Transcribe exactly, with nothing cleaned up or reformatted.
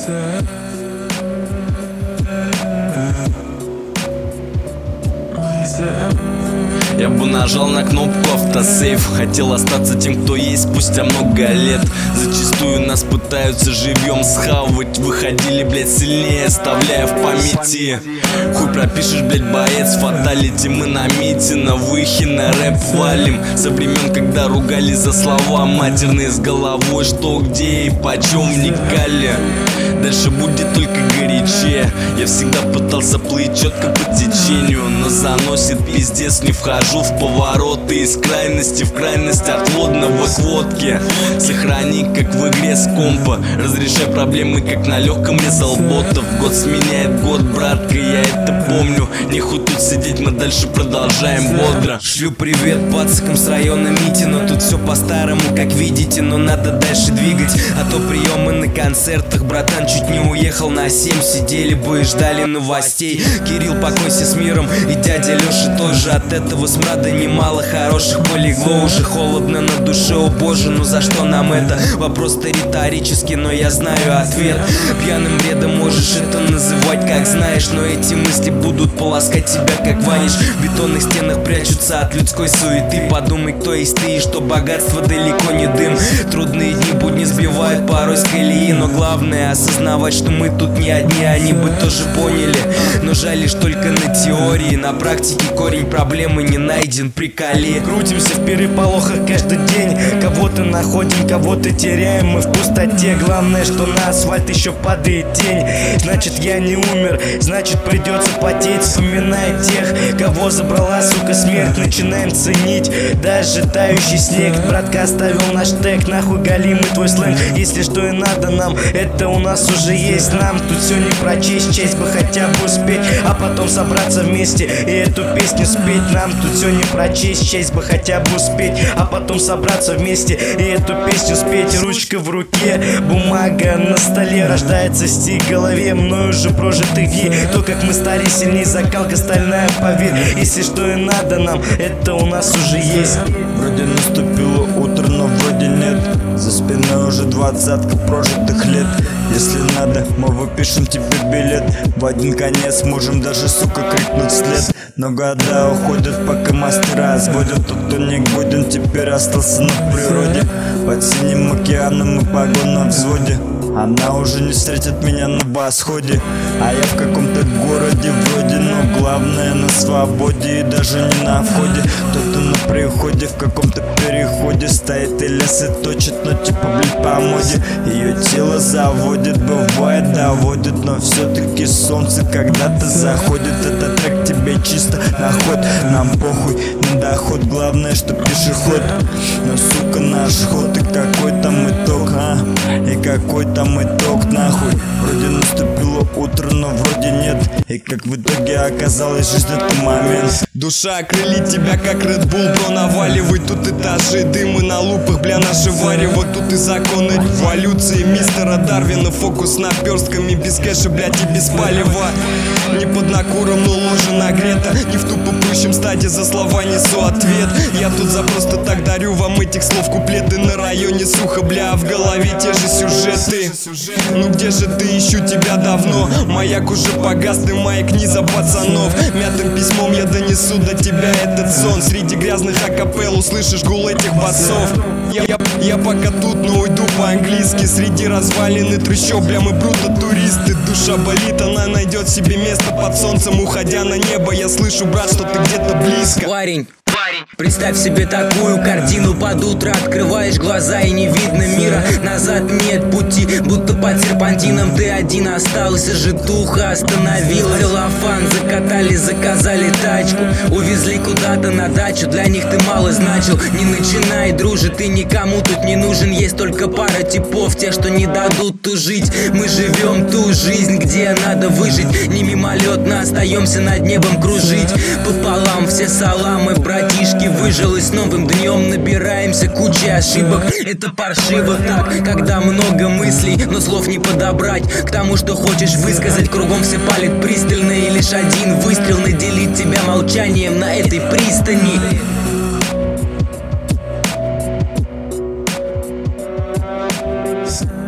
Я бы нажал на кнопку автосейв, хотел остаться тем, кто есть спустя много лет. Зачастую нас пытаются живьем схавать, выходили, блять, сильнее, оставляя в памяти. Хуй пропишешь, блять, боец, фаталити. Мы на мите, на выхе, на рэп валим. Со времен, когда ругались за слова матерные с головой, что, где и почем вникали. Дальше будет только горячее. Я всегда пытался плыть четко по течению, но заносит пиздец, не вхожу в повороты. Из крайности в крайность, от водного к водке. Сохрани, как в игре с компа, разрешай проблемы, как на легком резалботов. Год сменяет год, братка, я это помню. Нехуй тут сидеть, мы дальше продолжаем бодро. Шлю привет пацакам с района Митино. Тут все по-старому, как видите, но надо дальше двигать. А то приемы на концертах, братан, чуть не уехал на семь. Сидели бы и ждали новостей. Кирилл, покойся с миром, и дядя Леша тоже. От этого смрада немало хороших полегло. Уже холодно на душе, о боже, ну за что нам это? Вопрос-то риторический, но я знаю ответ. Пьяным бредом можешь это называть как знаешь, но эти мысли будут полоскать тебя как ваниш. В бетонных стенах прячутся от людской суеты. Подумай, кто есть ты и что богатство далеко не дым. Трудные дни будни сбивают порой с колеи, но главное осознавать, что мы тут не одни. Они бы тоже поняли, но жаль лишь только на теории. На практике корень проблемы не найден, приколи. Крутимся в переполохах каждый день. Кого-то находим, кого-то теряем. Мы в пустоте, главное, что на асфальт еще падает тень. Значит, я не умер, значит, придется потеть. Вспоминая тех, кого забрала, сука, смерть. Начинаем ценить даже тающий снег. Братка оставил наш тег, нахуй галимый твой сленг. Если что и надо нам, это у нас уже есть. Нам тут все не прочесть, честь бы хотя бы успеть, а потом собраться вместе и эту песню спеть. Нам тут все не прочесть, честь бы хотя бы успеть, а потом собраться вместе и эту песню спеть. Ручка в руке, бумага на столе, рождается стих в голове мною уже прожитых дней. То, как мы стали сильней, закалка стальная, поверь. Если что и надо нам, это у нас уже есть. Вроде наступило утро, но вроде нет. За спиной уже двадцатка прожитых лет. Если надо, мы выпишем тебе билет. В один конец можем даже, сука, крикнуть вслед. Но года уходят, пока мастера сводят. Тот, кто не годен, теперь остался на природе. Под синим океаном и погон на взводе. Она уже не встретит меня на восходе, а я в каком-то городе вроде, но главное на свободе и даже не на входе. Кто-то на приходе, в каком-то переходе стоит и лес и точит, но типа, блядь, по моде. Ее тело заводит, бывает доводит, но все-таки солнце когда-то заходит. Этот трек тебе чисто на ход, нам похуй на доход, главное, что пешеход. Но, сука, наш ход, и какой там итог, а? И какой там там итог, нахуй. Вроде наступило утро, но вроде нет. И как в итоге оказалось, жизнь это момент. Душа окрылит тебя, как Red Bull, бро, наваливай. Тут этажи дымы на лупах, бля, наши варево. Тут и законы эволюции мистера Дарвина. Фокус наперстками, без кэша, блядь, и без палева. Не под накуром, но ложа нагрета. Не в тупо прущем стаде, за слова несу ответ. Я тут за просто так дарю вам этих слов куплеты. На районе сухо, бля, а в голове те же сюжеты. Ну где же ты, ищу тебя давно. Маяк уже погас, ты маякни за пацанов. Мятым письмом я донесу до тебя этот сон. Среди грязных акапелл услышишь гул этих басов. Я, я, я пока тут, но уйду по-английски. Среди развалин и трущоб, бля, мы бруто туристы. Душа болит, она найдет себе место под солнцем. Уходя на небо, я слышу, брат, что ты где-то близко. Парень, представь себе такую картину. Под утро открываешь глаза и не видно мира. Назад нет пути, будто под серпантином ты один остался. Житуха остановила целлофан, закатали, заказали тачку. Увезли куда-то на дачу, для них ты мало значил. Не начинай, дружи, ты никому тут не нужен. Есть только пара типов, те, что не дадут тужить. Мы живем ту жизнь, где надо выжить. Не мимолетно остаемся над небом кружить. Пополам все саламы, братишки. Выжил и с новым днем набираемся кучей ошибок. Это паршиво так, когда много мыслей, но слов не подобрать к тому, что хочешь высказать. Кругом все палит пристально, и лишь один выстрел наделит тебя молчанием на этой пристани. Yes.